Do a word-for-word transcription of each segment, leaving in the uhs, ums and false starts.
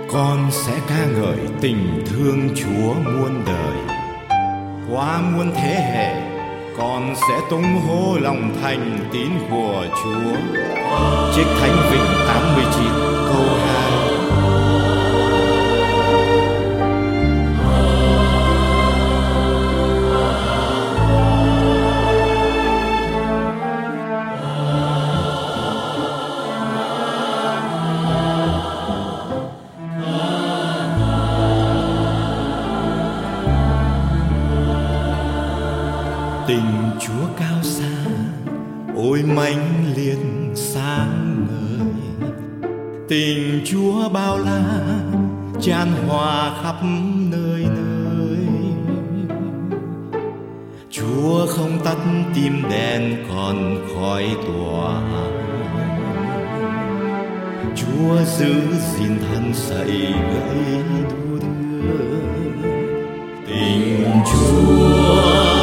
Con sẽ ca ngợi tình thương Chúa muôn đời. Qua muôn thế hệ, con sẽ tung hô lòng thành tín của Chúa. Trích Thánh Vịnh tám mươi chín câu hai. Tình Chúa cao xa, ôi mãnh liệt sáng ngời. Tình Chúa bao la, chan hòa khắp nơi nơi. Chúa không tắt tim đèn còn khói tỏa. Chúa giữ gìn thân sậy gãy đu đưa. Tình Chúa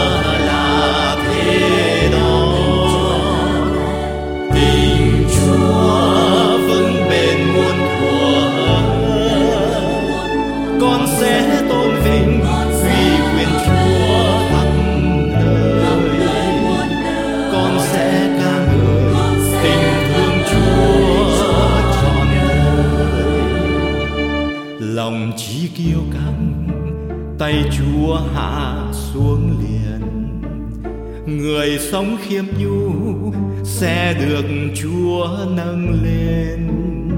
con sẽ tôn vinh uy quyền Chúa khắp đời. Con sẽ ca ngợi tình thương Chúa trọn đời. Lòng chí kiêu căng, tay Chúa hạ xuống liền. Người sống khiêm nhu sẽ được Chúa nâng lên.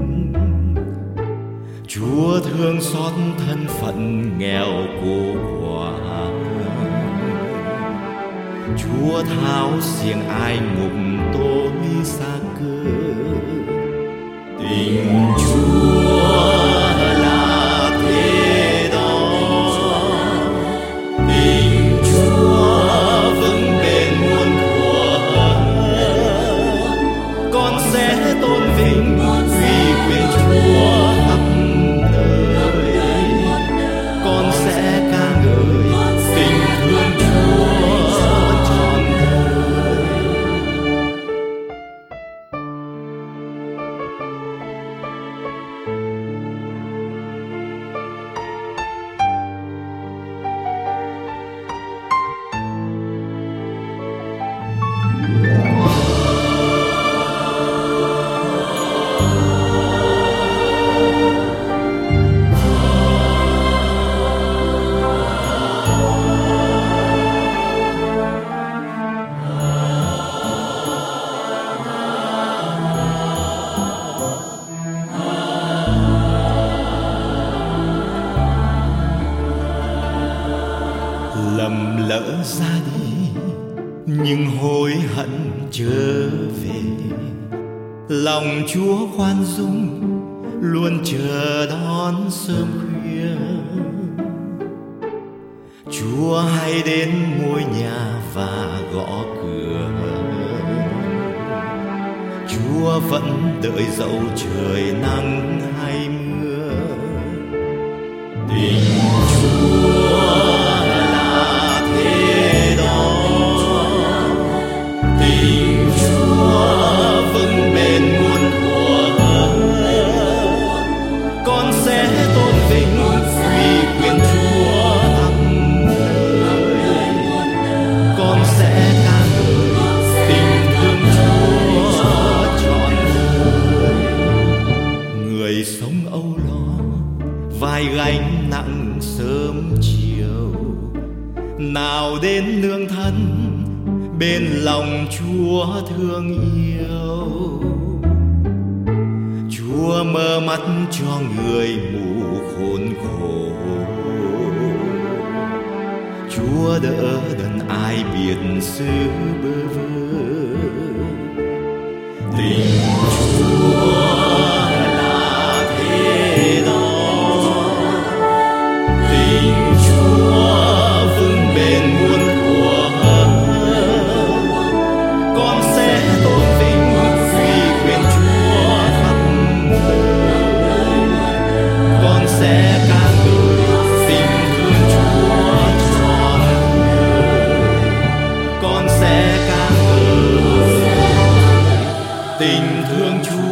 Chúa thương xót thân phận nghèo cô quả. Chúa tháo xiềng ai ngục tôi xa cơ. Tình Chúa là thế đó. Tình Chúa vững bền muôn thuở. Con sẽ tôn vinh uy quyền Chúa. Lầm lỡ ra đi nhưng hối hận trở về. Lòng Chúa khoan dung luôn chờ đón sớm khuya. Chúa hay đến ngôi nhà và gõ cửa. Chúa vẫn đợi dẫu trời nắng hay mưa. Tình Chúa sống âu lo, vai gánh nặng sớm chiều. Nào đến nương thân bên lòng Chúa thương yêu. Chúa mơ mắt cho người mù khốn khổ. Chúa đỡ đần ai biệt xứ bơ vơ. Tình Chúa tình thương Chúa